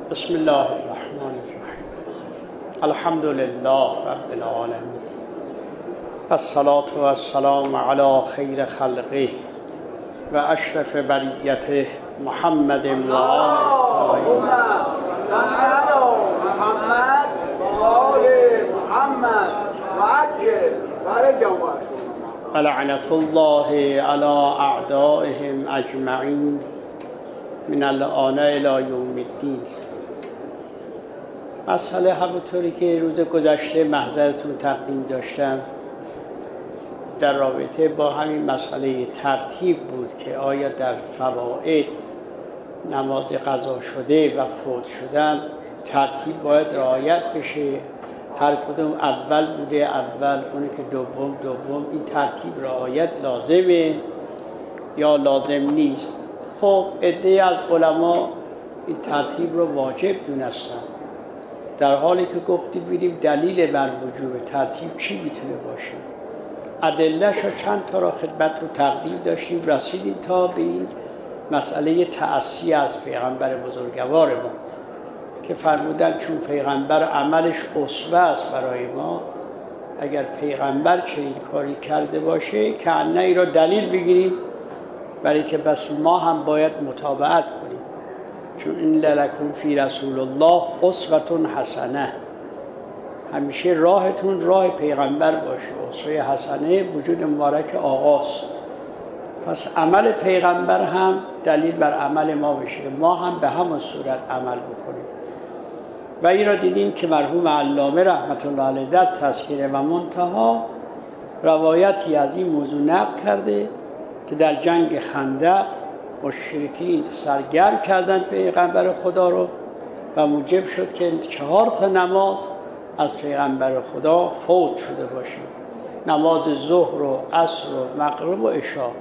بسم الله الرحمن الرحیم. الحمد لله رب العالمین، الصلاة و السلام علی خیر خلقه و اشرف بریته محمد و آله محمد و آل محمد و عجل فرجهم و لعنة الله علی اعدائهم اجمعین من الآن الی یوم الدین. مسئله همونطوری که روز گذشته محضرتون تقدیم داشتم در رابطه با همین مسئله ترتیب بود که آیا در فواید نماز قضا شده و فوت شدن ترتیب باید رعایت بشه، هر کدوم اول بوده اول، اونی که دوم دوم، این ترتیب رعایت لازمه یا لازم نیست؟ خب عده‌ای از علما این ترتیب رو واجب دونستن، در حالی که گفتیم ببینیم دلیل بر وجوب ترتیب چی میتونه باشه. ادله‌ش رو چند تا را خدمت رو تقدیم داشتیم، رسیدیم تا به این مسئله تأسی از پیغمبر بزرگوار ما که فرمودن چون پیغمبر عملش اسوه است برای ما، اگر پیغمبر چنین کاری کرده باشه که انه ای را دلیل بگیریم برای که بس ما هم باید متابعت کنیم، چون این لکم فی رسول الله اسوة حسنه، همیشه راهتون راه پیغمبر باشه. اسوه حسنه وجود مبارک آقاست، پس عمل پیغمبر هم دلیل بر عمل ما بشه، ما هم به همون صورت عمل بکنیم. و این را دیدیم که مرحوم علامه رحمت الله علیه در تذکره و منتها روایتی از این موضوع نقل کرده که در جنگ خندق مشرکین سرگرم کردند پیغمبر خدا رو و موجب شد که 4 نماز از پیغمبر خدا فوت شده باشه، نماز ظهر و عصر و مغرب و عشا.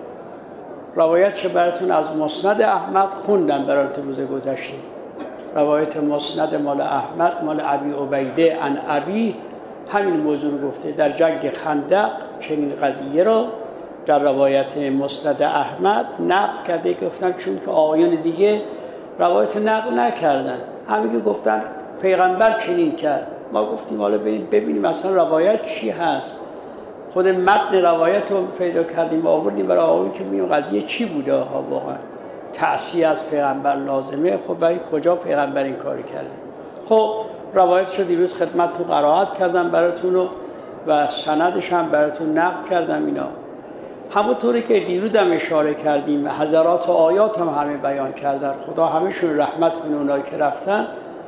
روایتش براتون از مسند احمد خوندم براتون روز گذشته. روایت مسند مال احمد مال ابی عبیده عن ابی همین موضوع رو گفته، در جنگ خندق چنین قضیه رو در روایت مسند احمد نقل کرده. گفتم چون که آقایان دیگه روایت نقل نکردن، همین که گفتن پیغمبر چنین کرد، ما گفتیم حالا ببینیم مثلا روایت چی هست. خود متن روایت رو پیدا کردیم و آوردیم برای آقایان که ببینیم قضیه چی بوده ها، واقعا تأسی از پیغمبر لازمه. خب برای کجا پیغمبر این کاری کرده؟ خب روایتشو دیروز خدمتتون قرائت کردم براتون و سندش هم براتون نقل کردم. اینا همونطوری که دیروز هم اشاره کردیم و حضرات و آیات هم همه بیان کردن، خدا همشون رحمت کنه اونایی که رفتن،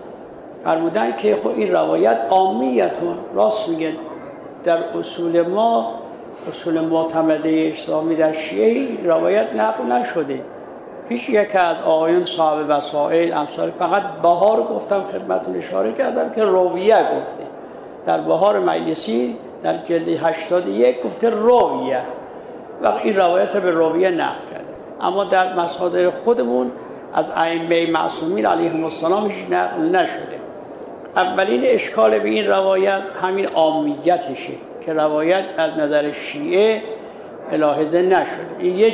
فرمودن که خب این روایت عامیتون راست میگه، در اصول ما، اصول معتمده اسلامی در شیعه روایت نقل نشده. هیچ یک از آقایان صاحب وسائل امثال فقط بهار گفتم خدمتتون اشاره کردم که رویه گفته، در بهار مجلسی در جلد 81 گفته رویه و این روایت به رویه نقل کرده. اما در مصادر خودمون از ائمه معصومین علیهم السلام هیچ نقل نشده. اولین اشکال به این روایت همین عامیتشه که روایت از نظر شیعه ملاحظه نشده. این یه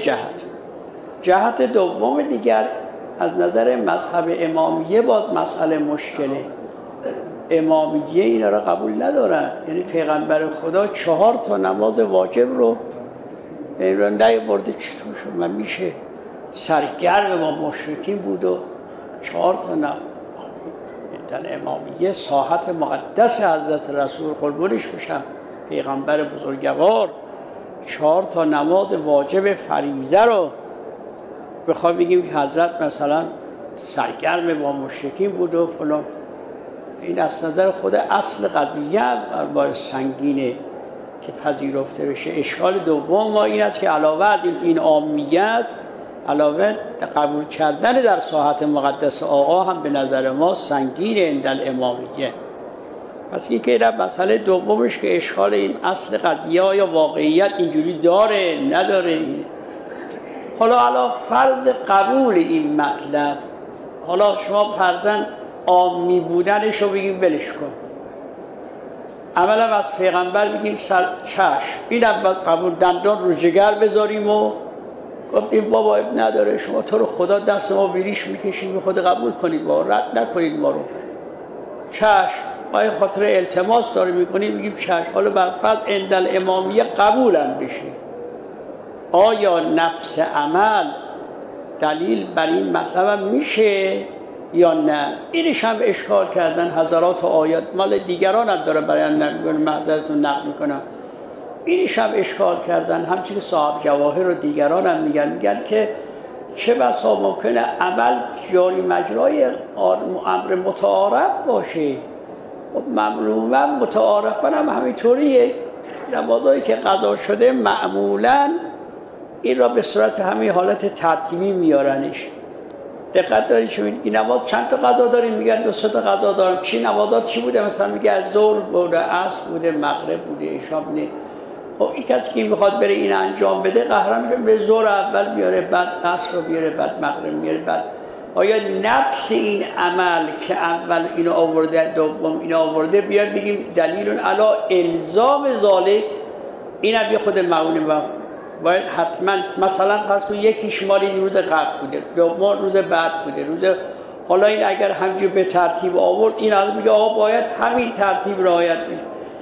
جهت دوم دیگر از نظر مذهب امامیه باز مسئله مشکله. امامیه اینا را قبول ندارن، یعنی پیغمبر خدا 4 نماز واجب رو نیاورده. چطور شد؟ من میشه سرگرم با مشرکین بود و 4 نماز در امامیه ساحت مقدس حضرت رسول قربونش بشم پیغمبر بزرگوار 4 نماز واجب فریضه رو بخوام بگیم که حضرت مثلا سرگرم با مشرکین بود و فلان، این از نظر خود اصل قضیه بر سنگینه که پذیرفته بشه. اشکال دوم ما این است که علاوه از این عامیت، علاوه قبول کردن در ساحت مقدس آقا هم به نظر ما سنگینه اندل امامیه. پس این که مسئله دومش که اشکال این اصل قضیه یا واقعیت اینجوری داره نداره. حالا فرض قبول این مطلب، حالا شما فرضاً عامی بودنش رو بگیم ولش کن، اولا از پیغمبر بگیم چشم، این هم باز قبول، دندان رو جگر بذاریم و گفتیم بابا اب نداره، شما تو رو خدا دست ما بیریش میکشیم، به خود قبول کنید، با رد نکنید ما رو. چشم، ما خاطر التماس داره میکنیم، میگیم چشم، حالا برفض اندل امامیه قبولم بشه. آیا نفس عمل دلیل بر این مطلب میشه یا نه؟ اینش هم اشکال کردن حضرات آیات، مال دیگران هم داره بیان نمیکنه، معذرتون نقل میکنم. اینش هم اشکال کردن، همچنین صاحب جواهر و دیگران هم میگن که چه بسا ممکنه عمل جاری مجرای امر متعارف باشه. معمولا متعارفا هم همینطوریه، نمازهایی که قضا شده معمولا این را به صورت همین حالت ترتیبی میارنش. دقت داری چه میگی نماز چند تا قضا داریم؟ میگن 2 تا قضا داریم. چی نمازات چی بوده؟ مثلا میگه از ظهر بوده، عصر بوده، مغرب بوده، عشا بوده. خب این کسی که میخواد بره این انجام بده قهرم میشه به ظهر اول بیاره، بعد عصر رو بیاره، بعد مغرب میاره. بعد آیا نفس این عمل که اول اینو آورده دوم اینو آورده بیاد بگیم دلیل علی الزام ذالک؟ اینم یه خود معونه باید حتما مثلا فرض کن یکیش مالی روز قبل بوده، دوم روز بعد بوده، حالا این اگر همینجور به ترتیب آورد، این الان میگه آقا باید همین ترتیب رعایت بشه.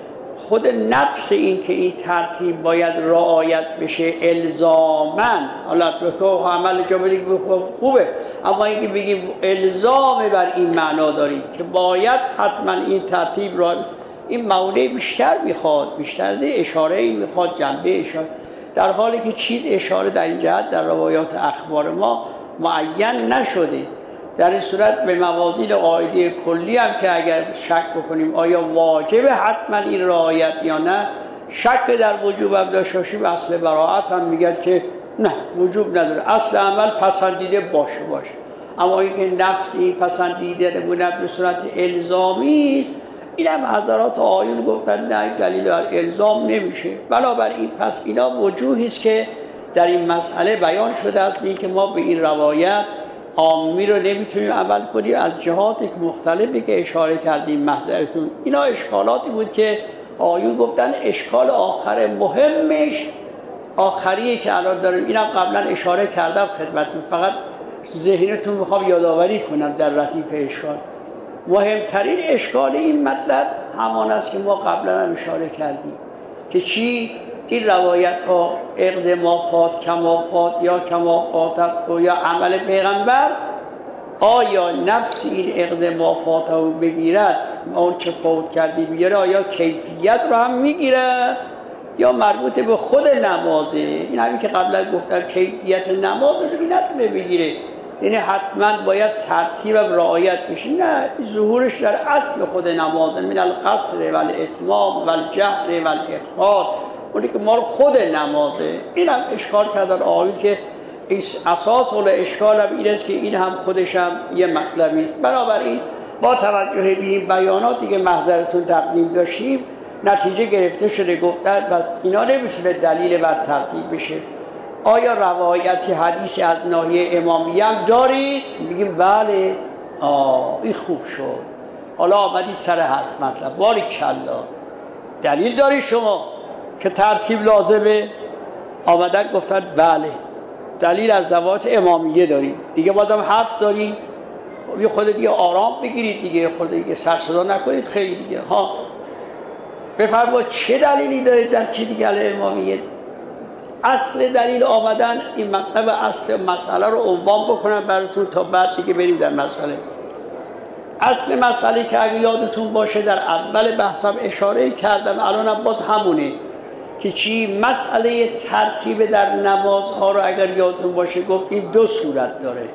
خود نفس این که این ترتیب باید رعایت بشه الزاماً، حالا تو عمل جا بدید خوبه، اما اینکه بگیم الزام بر این معنا داریم که باید حتما این ترتیب را، این معنی بیشتر میخواد، بیشتر از اشاره این میخواد، جنبه اشاره، در حالی که چیز اشاره در این جهت در روایات اخبار ما معین نشده. در این صورت به موازین قاعده کلی هم که اگر شک بکنیم آیا واجب حتما این رعایت یا نه، شک در وجوب هم داشته باشیم، اصل براءت هم میگه که نه وجوب نداره، اصل عمل پسندیده باشه. اما اینکه نفس این پسندیده نمونه به صورت الزامی است، این هم حضرات آیون گفتن نه دلیل الزام نمیشه. بنابراین پس اینا وجوهی است که در این مسئله بیان شده است، که ما به این روایت عامی رو نمیتونیم عمل کنیم از جهات مختلفی که اشاره کردیم. محضرتون اینا اشکالاتی بود که آیون گفتن اشکال آخر مهمش آخریه که الان داریم، اینم قبلا اشاره کردم خدمتتون، فقط ذهنتون میخوام یادآوری کنم در ردیف اشکال. مهمترین اشکال این مطلب همان است که ما قبلا هم اشاره کردیم که چی؟ این روایت ها عقد ما فات کما فات یا کما فاتت یا عمل پیغمبر، آیا نفس این عقد ما فات رو بگیرد، اون چه فوت کردی بگیره، آیا کیفیت رو هم میگیره یا مربوط به خود نمازه؟ این همین که قبلا گفتم کیفیت نماز دیگه نتونه بگیره، یعنی حتما باید ترتیب رعایت بشه. نه، ظهورش در اصل خود نمازه، من القصر و الاتمام و الجهر و الاخفاء، اونی که مال خود نمازه. این هم اشکال کردن آیون که اساس و اشکال هم این است که این هم خودش هم یه مطلبی است. بنابراین با توجه به این بیاناتی که محضرتون تقدیم داشتیم نتیجه گرفته شده گفتن بس اینا نمیشه دلیل بر ترتیب بشه. آیا روایتی حدیثی از ناحیه امامیه هم دارید؟ میگیم بله. این خوب شد، حالا آمدید سر حرف مطلب. باریکلا، دلیل داری شما که ترتیب لازمه؟ آمدن گفتن بله دلیل از روایت امامیه داریم. دیگه بازم حرف داریم، یه خود دیگه آرام بگیرید دیگه، خود دیگه سر صدا نکنید خیلی دیگه. بفرمایید چه دلیلی دارید در چیزی که علیه امامیه؟ اصل دلیل آمدن این مطلب اصل مسئله رو عنوان بکنم براتون تا بعد دیگه بریم در مسئله. اصل مسئله که اگه یادتون باشه در اول بحثم اشاره کردم، الانم باز همونه که چی؟ مسئله ترتیب در نمازها رو اگر یادتون باشه گفتیم 2 صورت داره.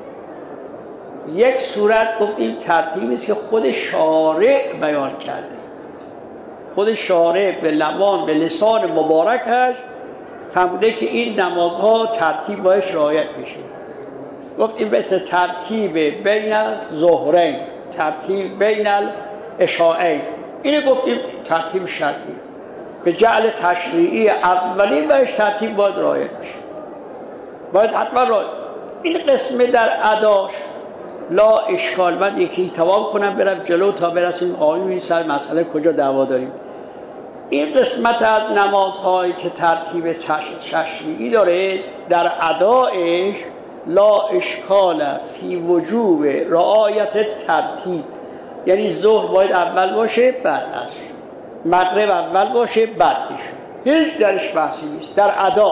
یک صورت گفتیم ترتیبی است که خود شارع بیان کرده، خود شارع به لبان به لسان مبارکش فرموده که این نمازها ترتیب باش رعایت بشه. گفتیم مثل ترتیب بین الظهرین، ترتیب بین العشاءین، اینو گفتیم ترتیب شرعی به جعل تشریعی اولی بهش ترتیب باید رعایت بشه، باید حتما رعایت. این قسمه در اداش لا اشکال. من یکی تمام کنم برم جلو تا برسیم آیونی سر مسئله کجا دعوا داریم. این قسمت از نمازهایی که ترتیب تشریعی داره در ادایش لا اشکال فی وجوب رعایت ترتیب، یعنی ظهر باید اول باشه بعد عصر، مغرب اول باشه بعد عشا، هیچ درش بحثی نیست در ادا.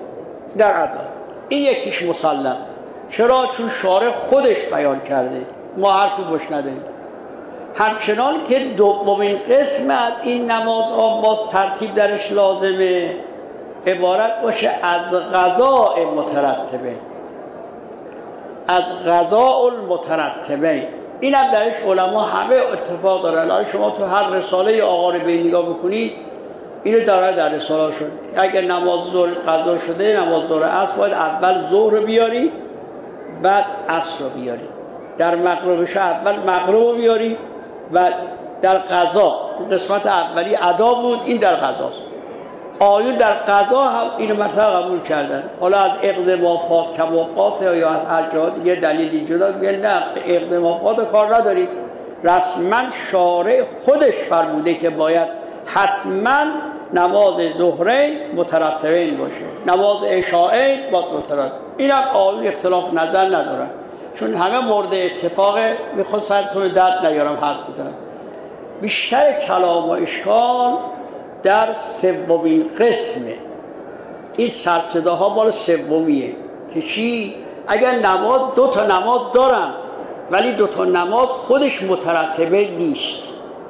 این یکیش مسلم. چرا؟ چون شارع خودش بیان کرده، ما حرفی باش نداریم. همچنان که دومین قسمت این نماز با ترتیب درش لازمه عبارت باشه از قضاء مترتبه، از قضاء المترتبه. این هم درش علما همه اتفاق دارن. الان شما تو هر رساله آقا ربیعی نگاه بکنید اینو داره در رساله شد. اگر نماز ظهر قضا شده، نماز ظهر عصر باید اول ظهر بیاری بعد عصر رو بیاری، در مغربش اول مغرب رو بیاری و در قضا قسمت اولی ادا بود، این در قضاست. آیون در قضا هم اینو مثلا قبول کردن. حالا از اقدمافات کمافات یا از هر جا دیگه دلیلی جدا میگن نه اقدمافات کار نداریم، رسما شارع خودش فرموده که باید حتما نماز ظهرین مترتبین باشه، نماز عشاءین با مترتب. این هم آیون اختلاف نظر ندارن چون همه مورد اتفاقه. میخواد سرتون درد نیارم حرف بزنم. بیشتر کلام و اشکال در سومین قسمه. این سرصداها مال سومیه که چی؟ اگر نماز دو تا نماز دارم ولی دو تا نماز خودش مترتبه نیست،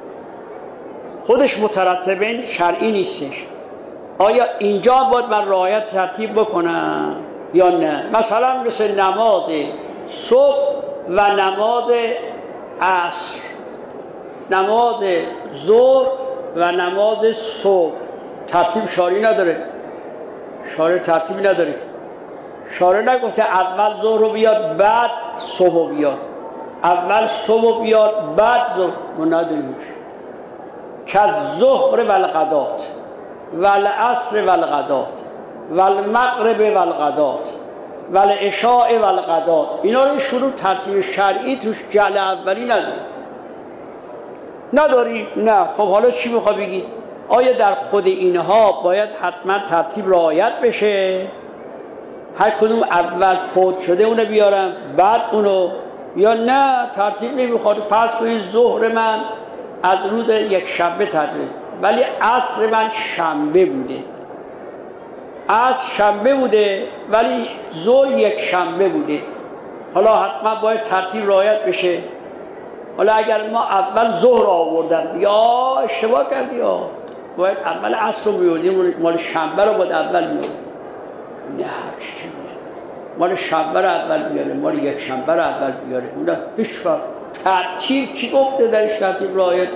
خودش مترتبه شرعی نیستش، آیا اینجا باید من رعایت ترتیب بکنم یا نه؟ مثلا مثل نماز صبح و نماز عصر، نماز ظهر و نماز صبح ترتیب شرعی نداره. شارع ترتیبی نداره. شارع نگفته اول ظهر رو بیار بعد صبح بیار، اول صبح بیار بعد ظهر. ما نداریم که الظهر و الغدات و العصر و الغدات و المغرب و الغدات و العشاء و الغدات. اینا رو شروع ترتیب شرعی توش جعل اولی نداریم. نه. خب حالا چی میخواد بگید؟ آیا در خود اینها باید حتما ترتیب رعایت بشه؟ هر کدوم اول فوت شده اونو بیارم بعد اونو، یا نه ترتیب نمیخواد؟ فرض کنید ظهر من از روز یک شنبه ترتیب ولی عصر من شنبه بوده، عصر شنبه بوده ولی ظهر یک شنبه بوده، حالا حتما باید ترتیب رعایت بشه؟ حالا اگر ما اول ظهر آوردن یا اشتباه کردی باید اول عصر رو بیاردیم، مال شنبه رو باید اول بیاردیم. نه مال شنبه رو اول بیاره، مال یک شنبه رو اول بیاره. اون هیچ فرق. ترتیب کی گفته درش ترتیب رعایت؟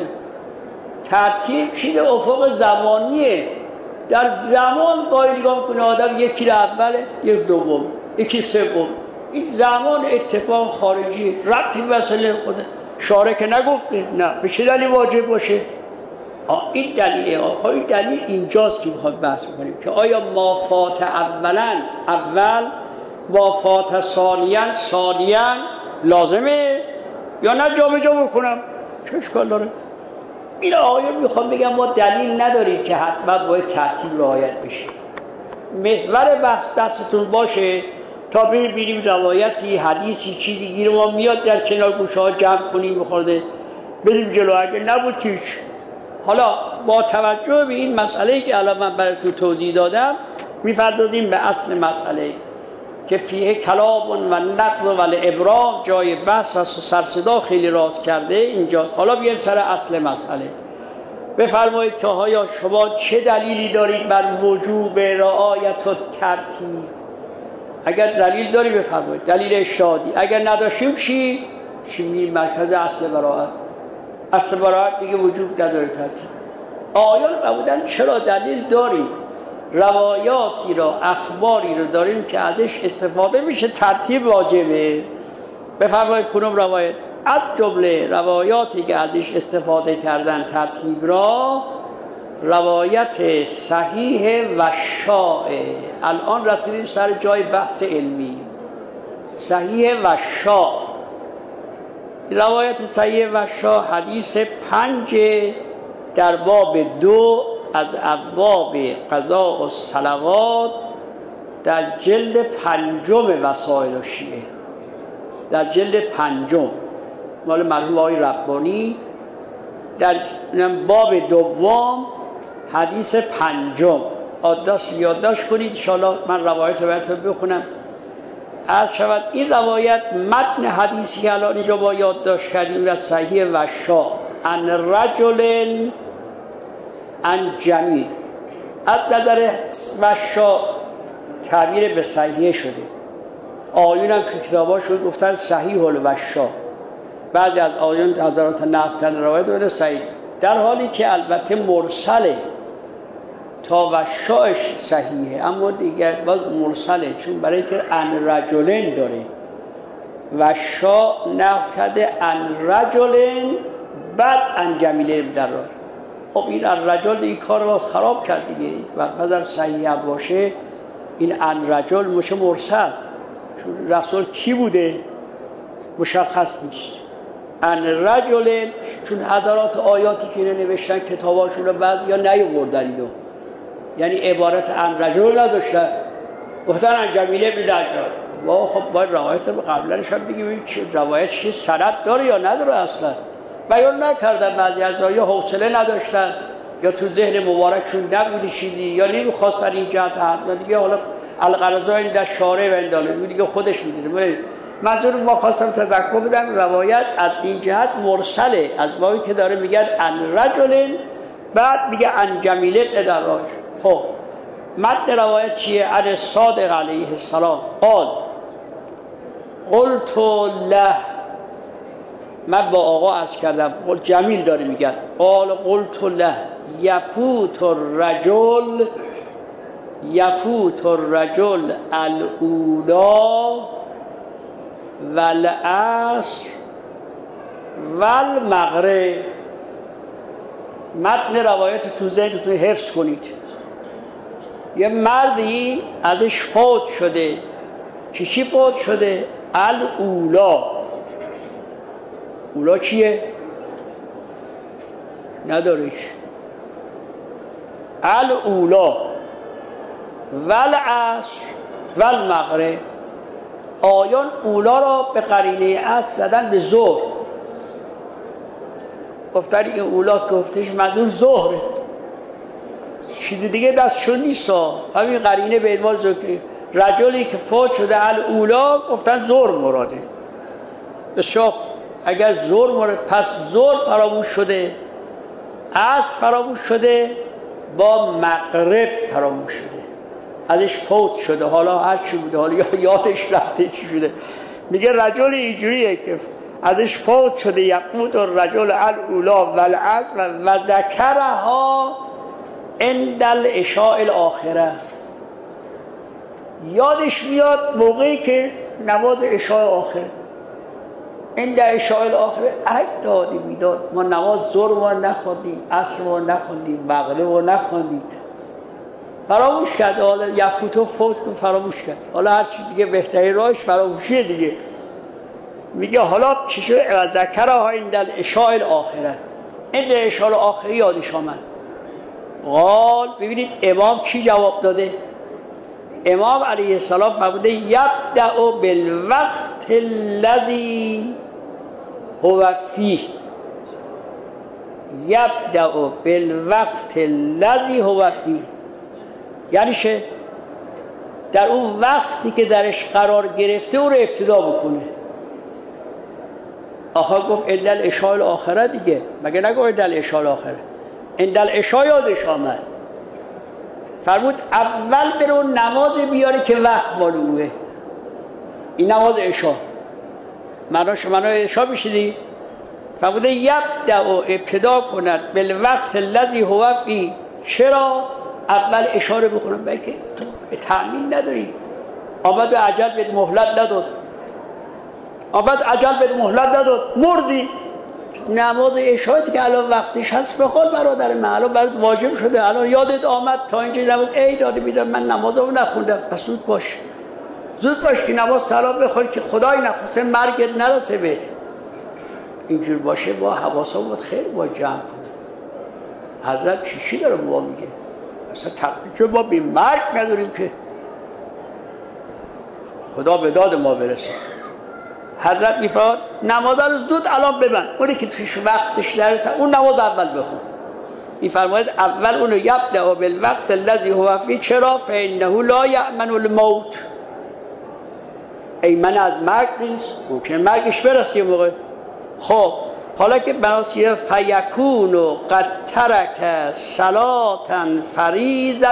ترتیب چیز افق زمانیه. در زمان گاهی نگاه کنه آدم یکی رو اوله، یک دوم، یکی سوم. این زمان اتفاق خارجی ربطی به مسئله خود شارع که نگفته. نه به چه دلیل واجب باشه؟ این دلیله. این دلیل اینجاست که میخواد بحث کنیم که آیا ما فات اولا اول با فات ثانیاً لازمه یا نه جا به جا بکنم؟ چه اشکال داره؟ این آیه میخوام بگم ما دلیل نداریم که حتما باید ترتیب رعایت بشه. محور بحث دستتون باشه تا ببینیم روایتی حدیثی چیزی گیر ما میاد در کنار گوشه ها جمع کنیم بخورده بریم جلو. اگه نبود هیچ. حالا با توجه به این مسئله که الان من براتون توضیح دادم میپردازیم به اصل مسئله که فیه کلام و نقض و الابرام. جای بحث و سرصدا خیلی راست کرده اینجاست. حالا بیایم سر اصل مسئله. بفرمایید که آیا شما چه دلیلی دارید بر وجوب رعایت و ترتیب؟ اگر دلیل داری بفرمایید، دلیل ارشادی. اگر نداشتیم چی میگیم؟ مرکز اصل براءت. اصل براءت میگه وجوب نداره ترتیب. آیان قبودن چرا دلیل داریم، روایاتی را اخباری رو داریم که ازش استفاده میشه ترتیب واجبه. بفرمایید کنم روایت از جمله روایاتی که ازش استفاده کردن ترتیب را روایت صحیح و شائع. الان رسیدیم سر جای بحث علمی. صحیح و شائع. روایت صحیح و شائع حدیث 5 در باب 2 از ابواب قضاء و صلوات در جلد 5 وسائل الشیعه، در جلد 5 مال مرحوم آقای ربانی، در باب 2 حدیث 5 یادداشت کنید. ان شاءالله من روایت رو براتون بخونم. عرض شود این روایت متن حدیثی که الان اینجا با یادداشت کردیم از صحیح وشا عن رجل عن جمیل، از نظر وشا تعبیر به صحیح شده. آیون هم که کتاباشون گفتن صحیح الوشا، بعضی از آیون حضرات نقل کردن روایت رو صحیح، در حالی که البته مرسله تا وشاش صحیحه، اما دیگر باز مرسله، چون برای که ان رجلن داره. وشا نقل کرده ان رجلن بعد ان جمیله در راه. خب این الرجل این کار رو خراب کرد دیگه، وقتی صحیح باشه این ان رجل میشه مرسل، چون رسول کی بوده مشخص نیست. ان رجل، چون هزارات آیاتی که نوشتن کتاباشون رو بعضی یا نیاوردن اینو، یعنی عبارت ان رجل نداشتن، گفتن ان جمیله بیدن. ما خب باید روایت قبلنش هم بگیم چه روایت چه سند داره یا نداره، اصلا بیان نکردن. بعضی از یا حوصله نداشتن یا تو ذهن مبارکشون نبوده چیزی، یا نمیخواستن این جهت هم دیگه. حالا القرضا این در شارع و انداله دیگه خودش میدونه. منظور ما خواستم تذکر بدم روایت از این جهت مرسله، از بابی که داره میگن ان رجل بعد میگه ان جمیله ابن دراج. خب متن روایت چیه؟ عن صادق علیه السلام قال قلت له، من با آقا عرض کردم، جمیل داره میگن، قال قلت له یفوت الرجل الاولا والعصر والمغرب. متن روایت تو ذهنتون حفظ کنید. یه مردی ازش فوت شده. چی فوت شده؟ الاولا. اولا چیه؟ نداریش. الاولا والعصر والمغرب. آیان اولا را به قرینه عصر زدن به ظهر، گفتن این اولا که گفتش منظور ظهره، چیز دیگه دستشون نیست. همین قرینه به عنوان رجلی که فوت شده الاولا گفتن ظهر مراده. بسیار اگر ظهر مورد، پس ظهر فراموش شده، عصر فراموش شده، با مغرب فراموش شده، ازش فوت شده. حالا هر چی بوده، حالا یادش رفته چی شده. میگه رجل اینجوریه که ازش فوت شده، یفوت الرجل الاولا والعصر و ذکرها عند العشاء الاخره. یادش میاد موقعی که نماز عشاء آخر، عند عشاء الاخره عهد دادی میداد. ما نماز ظهر رو نخوندیم، عصر رو نخوندیم، مغرب رو نخوندیم، فراموش کرد. حالا یفوتو فوت کن فراموش کرد. حالا هر چی دیگه بهترین راهش فراموشیه دیگه. میگه حالا چی شده؟ ذکرها عند العشاء الاخره، عند عشاء الاخره یادش آمد. قال، ببینید امام کی جواب داده؟ امام علیه السلام فرموده یبدأ بالوقت الذی هو فیه. یبدأ بالوقت الذی هو فیه یعنی چه؟ در اون وقتی که درش قرار گرفته او رو ابتدا بکنه. آخه گفت عند العشاء الاخره دیگه، مگه نگفت عند العشاء الاخره؟ عند العشاء یادش آمد، فرمود اول برو نماز بیاری که وقت مالوه. این نماز عشاء معنای عشاء میشدی. فرمود یبدأ ابتدا کند بالوقت الذی هو فی. چرا اول اشاره بکنم؟ بگه تو تأمین نداری، آمد و عجل به مهلت نداد، مردی. نماز عشاء که الان وقتش هست بخون برادر من، الان برات واجب شده، الان یادت آمد تا اینجا نماز ای داده میدم من نمازمو نخوندم. پس زود باش که نماز سلام بخون که خدای نخواسته مرگت نرسه بهت. اینجور باشه با حواسمون خیلی با جمع کنیم. حضرت چی داره با میگه؟ اصلا تقدیر ما بی مرگ نداریم که خدا به داد ما برسه. حضرت میفرماد نماز رو زود الان ببند، اونی که توش وقتش نرسه اون نماز اول بخون. میفرماید اول اونو یبدأ بالوقت الذی هو فیه. چرا؟ فانه لا یأمن الموت. ایمن از مرگ نیست، ممکنه مرگش برسه یه موقع. خب حالا که بناسی فیکون و قد ترک صلاة فریضة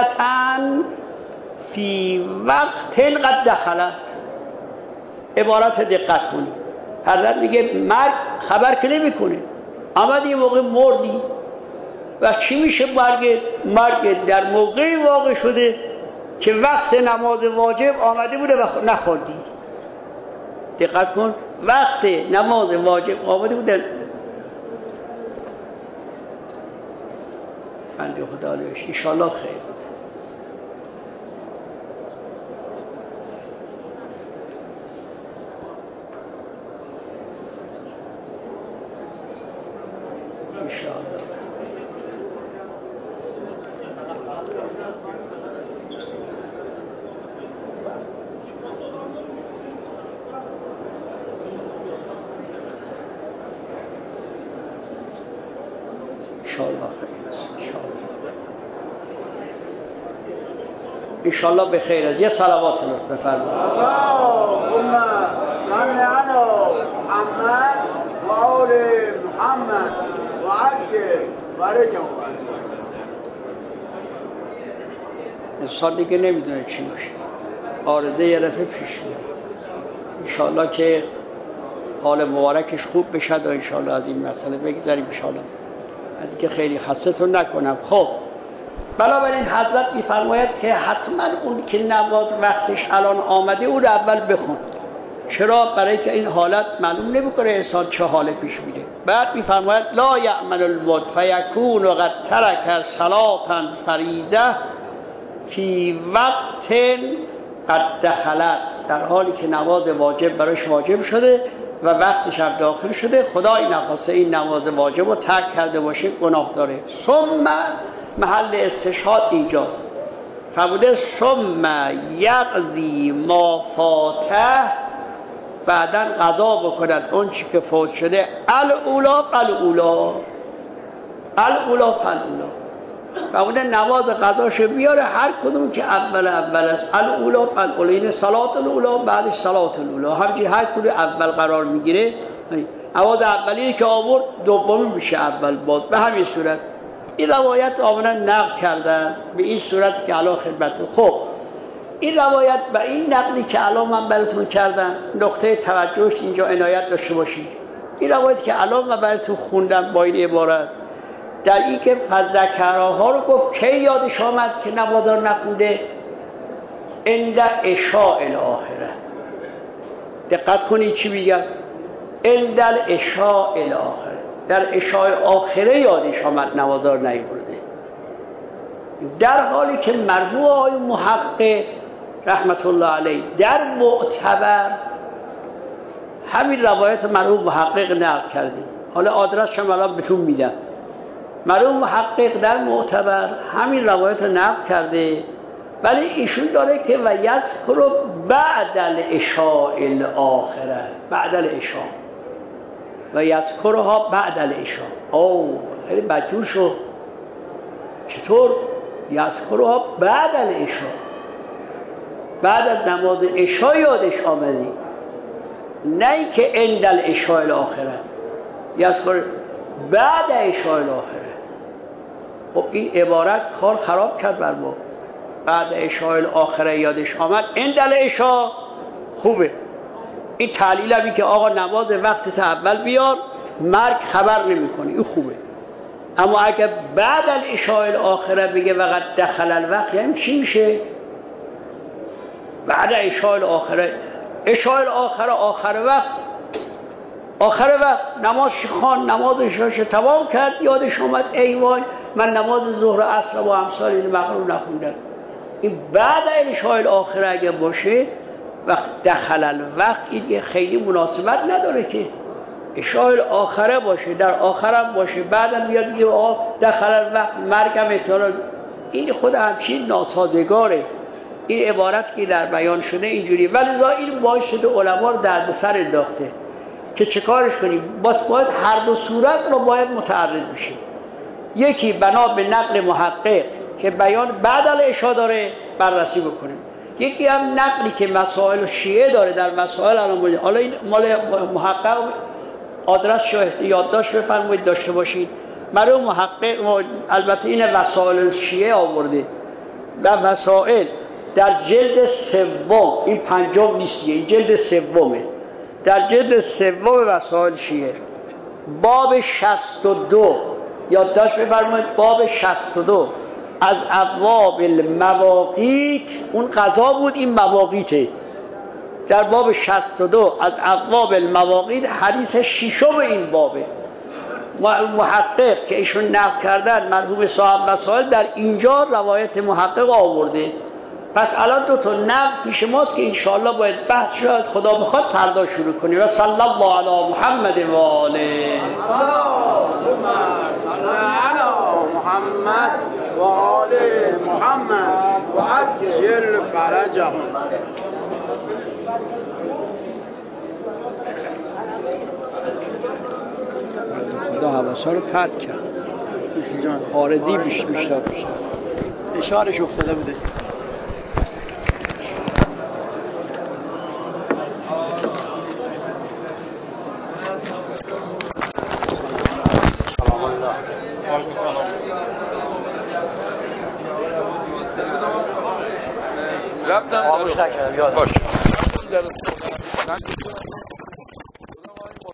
فی وقت قد دخلت. عبارت دقت کنید. حضرت میگه مرگ خبر که نمی کنه. آمدی یه موقع مردی و چی میشه مرگ در موقعی واقع شده که وقت نماز واجب آمده بوده و نخوردی. دقت کن، وقت نماز واجب آمده بوده. بنده خدا علیهش انشاءالله خیر. انشاءالله انشاءالله به خیر است. یه صلوات رو بفرمایید. اللهم صل علی محمد و آل محمد و عجل فرجهم. انسان دیگه نمیدونه چی میشه، عارضه یه دفعه پیش میاد. انشاءالله که حال مبارکش خوب بشد و انشاءالله از این مسئله بگذاریم انشاءالله. من دیگه خیلی خستتون نکنم. خب بنابراین حضرت میفرماید که حتما اون که نماز وقتش الان آمده او رو اول بخون. چرا؟ برای که این حالت معلوم نمیکنه انسان چه حاله پیش میره. بعد میفرماید لا یأمن الموت فیکون و قد ترک صلاة فریضة فی وقت قد دخلت. در حالی که نماز واجب براش واجب شده و وقتش هم داخل شده، خدای نخواسته این نماز واجب رو ترک کرده باشه گناه داره. ثم محل استشهاد اینجاست. فرموده ثم یقضی ما فاته، بعدن قضا بکند اون چی که فوت شده. الاولا فالاولا فرموده نماز قضاشو بیاره هر کدوم که اول است. الاولا فالاولا، این صلات الاولا بعدش صلات الاولا، همچنین هر کدوم اول قرار میگیره. نماز اولی که آورد دومی میشه اول باز. به همین صورت این روایت آمدن نقل کردن به این صورت که الان خدمتتون. خب این روایت و این نقلی که الان من براتون کردم نقطه توجهش اینجا عنایت داشته باشید. این روایت که الان من براتون خوندم با این عبارت در این که فذکرها رو گفت کی یادش آمد که نماز رو نخونده؟ عند عشاء الاخره. دقت کنید چی میگم. عند العشاء الاخره، در عشاء آخره یادش آمد نماز رو نیاورده. در حالی که مرحوم آقای محقق رحمت الله علیه در معتبر همین روایت مرحوم محقق نقل کرده. حالا آدرسش هم الان بهتون میدم. مرحوم محقق در معتبر همین روایت رو نقل کرده، ولی ایشون داره که و یذکر بعد العشاء الاخره، بعد العشاء و یذکرها بعد العشاء. خیلی بدجور شد. چطور یذکرها بعد العشاء؟ بعد از نماز عشاء یادش آمدی، نه که عند العشاء الاخره. یذکر بعد عشاء الاخره. خب این عبارت کار خراب کرد بر ما. بعد عشاء الاخره یادش آمد، عند العشاء خوبه. این تعلیل همی که آقا نماز وقتت اول بیار، مرگ خبر نمی‌کنی، این خوبه. اما اگه بعد العشاء الاخره بگه وقت دخل الوقت، یعنی چی میشه؟ بعد عشاء الاخره، عشاء الاخره آخر وقت نماز خوان، نماز عشاءش تمام کرد، یادش اومد ای وای من نماز ظهر عصر و امثال این مغرب نخوندم. این بعد عشاء الاخره اگه باشه وقت دخل الوقت، این خیلی مناسبت نداره که اشاء آخره باشه، در آخرم باشه، بعدم بیاد میگه دخل الوقت مرگم احتمال. این خود همچین ناسازگاره. این عبارت که در بیان شده اینجوری، ولی این باعث شده علما رو دردسر انداخته که چه کارش کنیم. باید هر دو صورت رو باید متعرض بشیم. یکی بنا به نقل محقق که بیان بعد الاشاء داره بررسی بکنیم، یکی هم نقلی که مسائل شیعه داره در مسائل الان. حالا این مال محقق، آدرس شو یادداشت بفرمایید داشته باشید. مرحوم محقق البته این وسائل شیعه آورده و وسائل در جلد سوم، این پنجم نیست، این جلد سومه، در جلد سوم وسائل شیعه باب 62 یادداشت بفرمایید. باب 62 از ابواب المواقیت، اون قضا بود این مواقیته. در باب 62 از ابواب المواقیت حدیث ششم این بابه. محقق که ایشون نقل کردن مرحوم صاحب مسائل در اینجا روایت محقق آورده. پس الان دو تا نقل پیش ماست که انشاءالله باید بحث شد، خدا بخواد فردا شروع کنیم. و صلی الله علی محمد و آله. محمد و آل محمد و عجل فرجهم. خدا حواسا رو پرت کرد، آردی بیشتر اشارش افتاده بوده. رفتم باش